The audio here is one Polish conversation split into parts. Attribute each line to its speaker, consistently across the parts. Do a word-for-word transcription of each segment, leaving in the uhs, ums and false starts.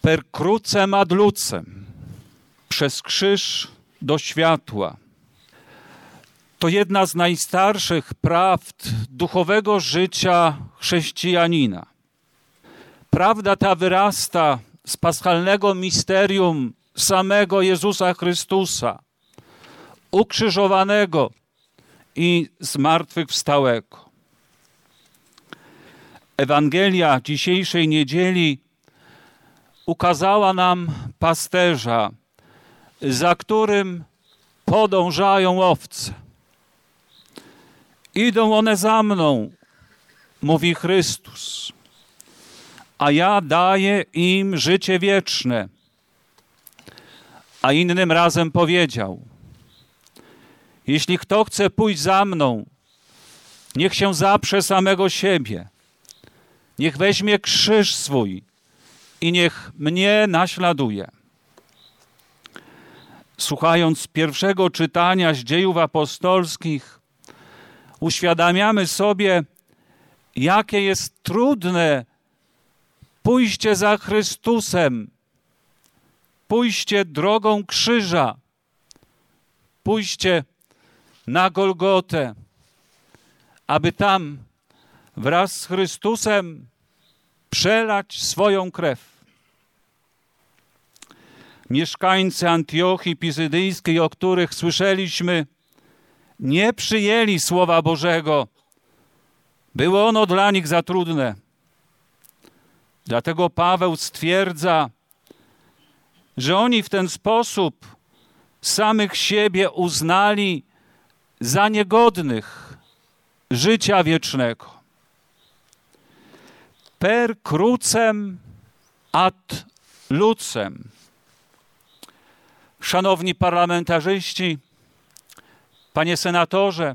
Speaker 1: Per crucem ad lucem, przez krzyż do światła. To jedna z najstarszych prawd duchowego życia chrześcijanina. Prawda ta wyrasta z paschalnego misterium samego Jezusa Chrystusa, ukrzyżowanego i zmartwychwstałego. Ewangelia dzisiejszej niedzieli ukazała nam pasterza, za którym podążają owce. Idą one za mną, mówi Chrystus, a ja daję im życie wieczne. A innym razem powiedział: jeśli kto chce pójść za mną, niech się zaprze samego siebie, niech weźmie krzyż swój i niech mnie naśladuje. Słuchając pierwszego czytania z Dziejów Apostolskich, uświadamiamy sobie, jakie jest trudne pójście za Chrystusem, pójście drogą krzyża, pójście na Golgotę, aby tam wraz z Chrystusem przelać swoją krew. Mieszkańcy Antiochii Pizydyjskiej, o których słyszeliśmy, nie przyjęli Słowa Bożego. Było ono dla nich za trudne. Dlatego Paweł stwierdza, że oni w ten sposób samych siebie uznali za niegodnych życia wiecznego. Per crucem ad lucem. Szanowni parlamentarzyści, panie senatorze,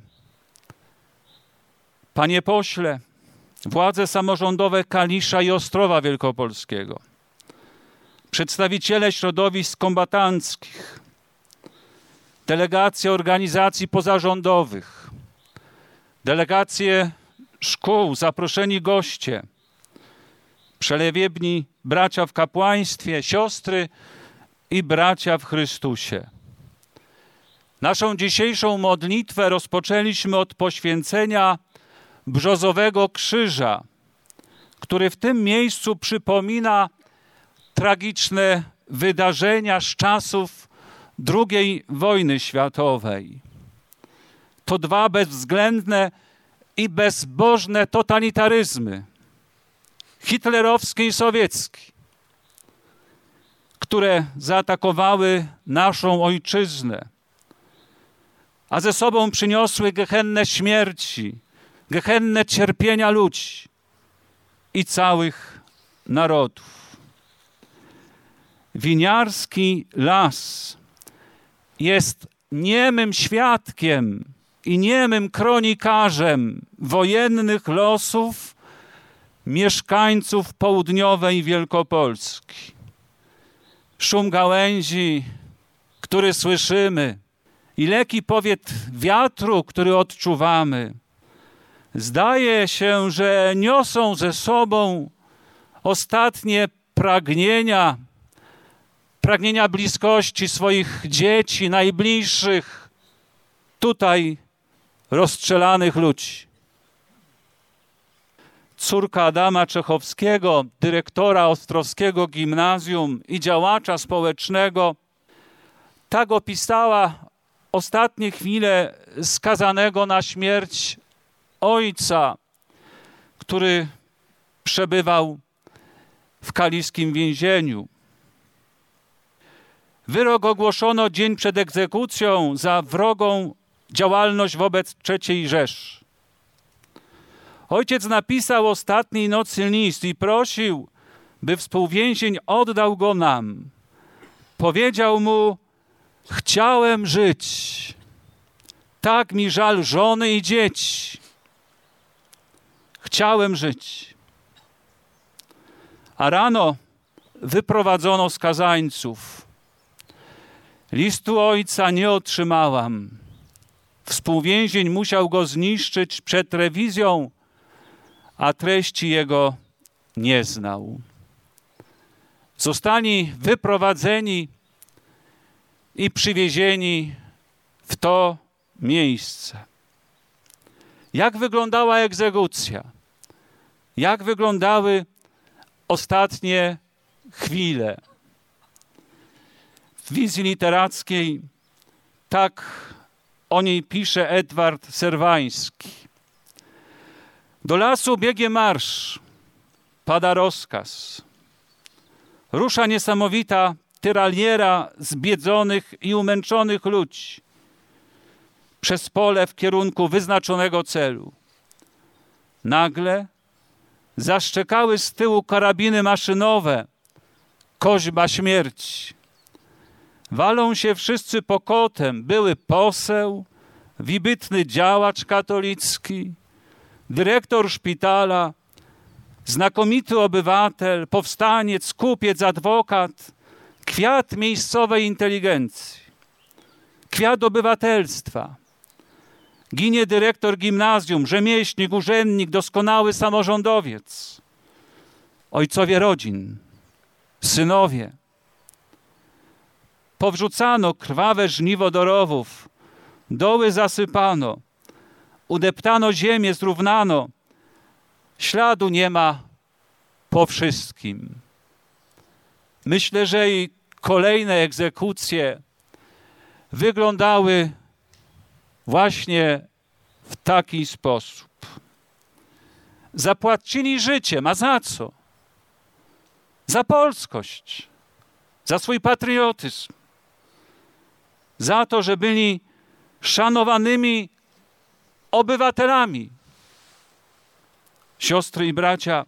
Speaker 1: panie pośle, władze samorządowe Kalisza i Ostrowa Wielkopolskiego, przedstawiciele środowisk kombatanckich, delegacje organizacji pozarządowych, delegacje szkół, zaproszeni goście, przelewiebni bracia w kapłaństwie, siostry i bracia w Chrystusie. Naszą dzisiejszą modlitwę rozpoczęliśmy od poświęcenia brzozowego krzyża, który w tym miejscu przypomina tragiczne wydarzenia z czasów drugiej wojny światowej. To dwa bezwzględne i bezbożne totalitaryzmy, hitlerowski i sowiecki, które zaatakowały naszą ojczyznę, a ze sobą przyniosły gehennę śmierci, gehennę cierpienia ludzi i całych narodów. Winiarski las jest niemym świadkiem i niemym kronikarzem wojennych losów mieszkańców południowej Wielkopolski. Szum gałęzi, który słyszymy, i lekki powiet wiatru, który odczuwamy, zdaje się, że niosą ze sobą ostatnie pragnienia, pragnienia bliskości swoich dzieci, najbliższych, tutaj rozstrzelanych ludzi. Córka Adama Czechowskiego, dyrektora Ostrowskiego Gimnazjum i działacza społecznego, tak opisała ostatnie chwile skazanego na śmierć ojca, który przebywał w kaliskim więzieniu. Wyrok ogłoszono dzień przed egzekucją za wrogą działalność wobec trzeciej Rzeszy. Ojciec napisał ostatniej nocy list i prosił, by współwięzień oddał go nam. Powiedział mu: chciałem żyć. Tak mi żal żony i dzieci. Chciałem żyć. A rano wyprowadzono skazańców. Listu ojca nie otrzymałam. Współwięzień musiał go zniszczyć przed rewizją, a treści jego nie znał. zostali wyprowadzeni i przywiezieni w to miejsce. Jak wyglądała egzekucja? Jak wyglądały ostatnie chwile? W wizji literackiej tak o niej pisze Edward Serwański. Do lasu biegnie marsz, pada rozkaz. Rusza niesamowita tyraliera zbiedzonych i umęczonych ludzi przez pole w kierunku wyznaczonego celu. Nagle zaszczekały z tyłu karabiny maszynowe, koźba śmierci. Walą się wszyscy pokotem, były poseł, wybitny działacz katolicki, dyrektor szpitala, znakomity obywatel, powstaniec, kupiec, adwokat, kwiat miejscowej inteligencji, kwiat obywatelstwa. Ginie dyrektor gimnazjum, rzemieślnik, urzędnik, doskonały samorządowiec, ojcowie rodzin, synowie. Powrzucano krwawe żniwo do rowów, doły zasypano, udeptano ziemię, zrównano. Śladu nie ma po wszystkim. Myślę, że i kolejne egzekucje wyglądały właśnie w taki sposób. Zapłacili życiem, a za co? Za polskość, za swój patriotyzm, za to, że byli szanowanymi obywatelami. Siostry i bracia,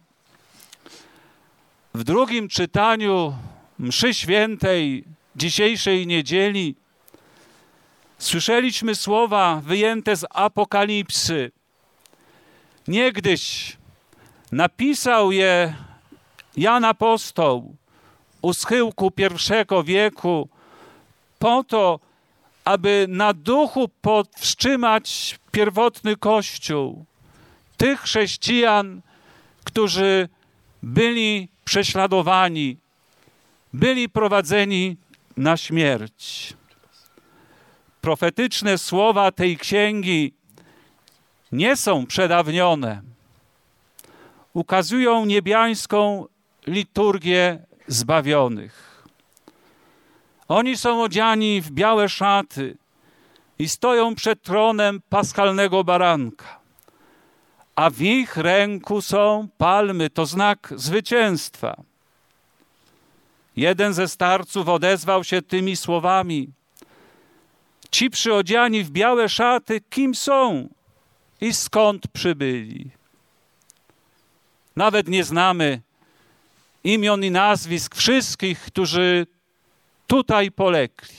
Speaker 1: w drugim czytaniu mszy świętej dzisiejszej niedzieli słyszeliśmy słowa wyjęte z Apokalipsy. Niegdyś napisał je Jan Apostoł u schyłku pierwszego wieku po to, aby na duchu powstrzymać pierwotny Kościół, tych chrześcijan, którzy byli prześladowani, byli prowadzeni na śmierć. Profetyczne słowa tej księgi nie są przedawnione. Ukazują niebiańską liturgię zbawionych. Oni są odziani w białe szaty i stoją przed tronem paschalnego baranka. A w ich ręku są palmy, to znak zwycięstwa. Jeden ze starców odezwał się tymi słowami: ci przyodziani w białe szaty, kim są i skąd przybyli? Nawet nie znamy imion i nazwisk wszystkich, którzy tutaj polegli.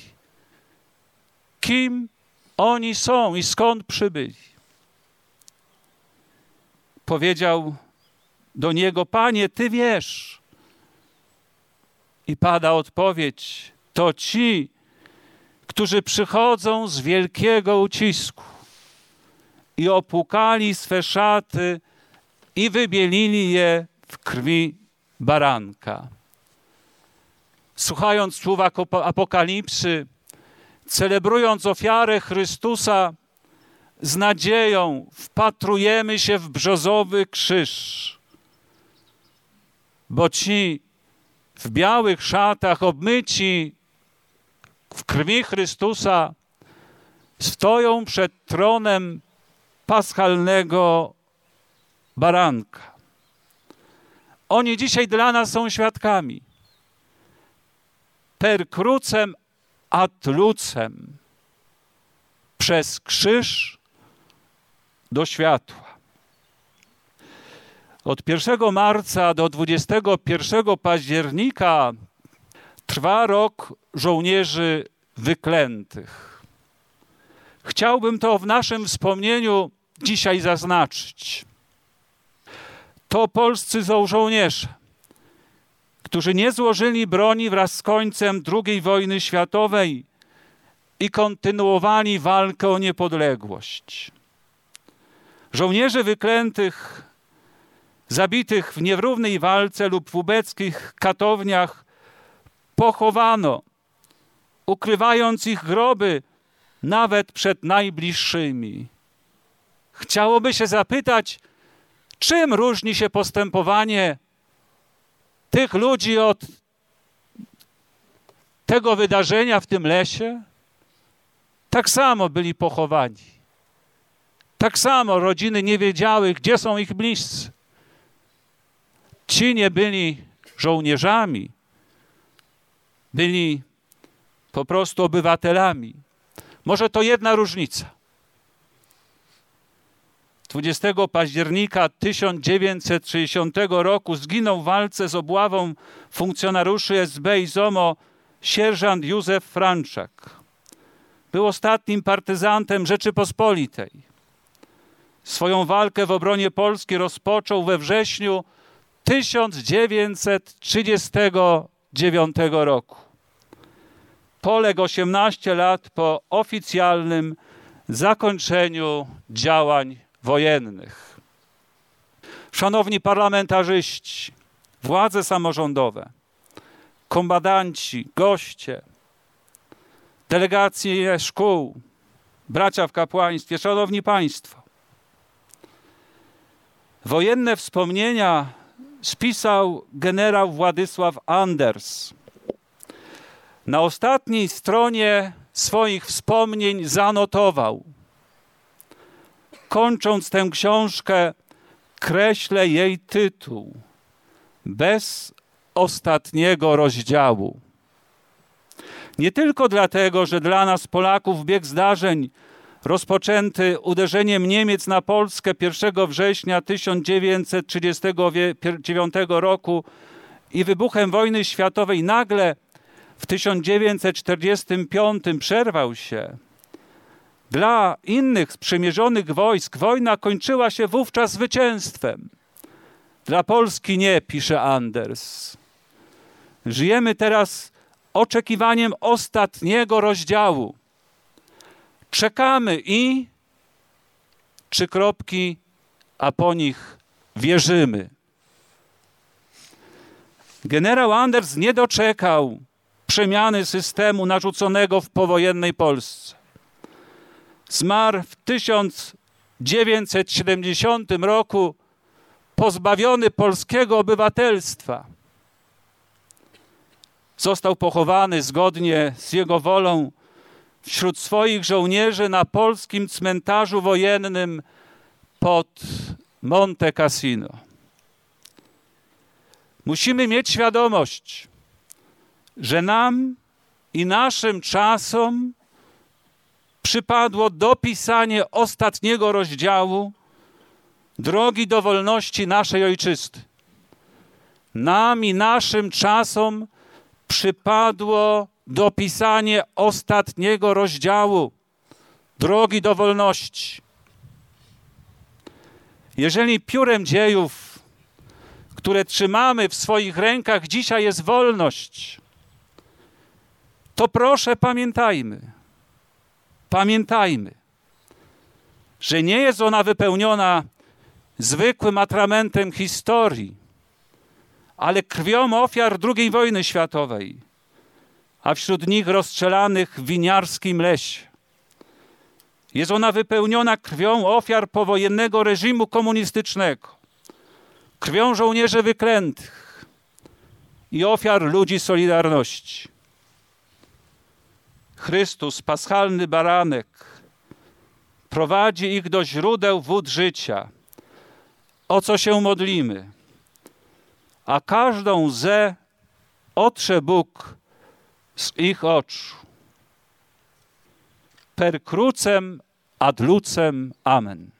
Speaker 1: Kim oni są i skąd przybyli? Powiedział do niego: Panie, Ty wiesz. I pada odpowiedź: to ci, którzy przychodzą z wielkiego ucisku i opłukali swe szaty i wybielili je w krwi baranka. Słuchając słów Apokalipsy, celebrując ofiarę Chrystusa, z nadzieją wpatrujemy się w brzozowy krzyż, bo ci w białych szatach obmyci w krwi Chrystusa stoją przed tronem paschalnego baranka. Oni dzisiaj dla nas są świadkami. Per crucem ad lucem, przez krzyż do światła. Od pierwszego marca do dwudziestego pierwszego października trwa rok żołnierzy wyklętych. Chciałbym to w naszym wspomnieniu dzisiaj zaznaczyć. To polscy żołnierze, którzy nie złożyli broni wraz z końcem drugiej wojny światowej i kontynuowali walkę o niepodległość. Żołnierzy wyklętych, zabitych w nierównej walce lub w ubeckich katowniach pochowano, ukrywając ich groby nawet przed najbliższymi. Chciałoby się zapytać, czym różni się postępowanie tych ludzi od tego wydarzenia w tym lesie? Tak samo byli pochowani. Tak samo rodziny nie wiedziały, gdzie są ich bliscy. Ci nie byli żołnierzami, byli po prostu obywatelami. Może to jedna różnica. dwudziestego października tysiąc dziewięćset sześćdziesiątego roku zginął w walce z obławą funkcjonariuszy S B i ZOMO sierżant Józef Franczak. Był ostatnim partyzantem Rzeczypospolitej. Swoją walkę w obronie Polski rozpoczął we wrześniu tysiąc dziewięćset trzydziestego dziewiątego roku. Poległ osiemnaście lat po oficjalnym zakończeniu działań wojennych. Szanowni parlamentarzyści, władze samorządowe, kombatanci, goście, delegacje szkół, bracia w kapłaństwie, szanowni państwo. Wojenne wspomnienia spisał generał Władysław Anders. Na ostatniej stronie swoich wspomnień zanotował: kończąc tę książkę, kreślę jej tytuł bez ostatniego rozdziału. Nie tylko dlatego, że dla nas Polaków bieg zdarzeń rozpoczęty uderzeniem Niemiec na Polskę pierwszego września tysiąc dziewięćset trzydziestego dziewiątego roku i wybuchem wojny światowej nagle w tysiąc dziewięćset czterdziestym piątym przerwał się. Dla innych sprzymierzonych wojsk wojna kończyła się wówczas zwycięstwem. Dla Polski nie, pisze Anders. Żyjemy teraz oczekiwaniem ostatniego rozdziału. Czekamy i trzy kropki, a po nich wierzymy. Generał Anders nie doczekał przemiany systemu narzuconego w powojennej Polsce. Zmarł w tysiąc dziewięćset siedemdziesiątym roku pozbawiony polskiego obywatelstwa. Został pochowany zgodnie z jego wolą wśród swoich żołnierzy na polskim cmentarzu wojennym pod Monte Cassino. Musimy mieć świadomość, że nam i naszym czasom przypadło dopisanie ostatniego rozdziału drogi do wolności naszej ojczyzny. Nam i naszym czasom przypadło dopisanie ostatniego rozdziału drogi do wolności. Jeżeli piórem dziejów, które trzymamy w swoich rękach, dzisiaj jest wolność, to proszę pamiętajmy, pamiętajmy, że nie jest ona wypełniona zwykłym atramentem historii, ale krwią ofiar drugiej wojny światowej, a wśród nich rozstrzelanych w winiarskim lesie. Jest ona wypełniona krwią ofiar powojennego reżimu komunistycznego, krwią żołnierzy wyklętych i ofiar ludzi Solidarności. Chrystus, paschalny baranek, prowadzi ich do źródeł wód życia, o co się modlimy, a każdą łzę otrze Bóg z ich oczu. Per crucem ad lucem. Amen.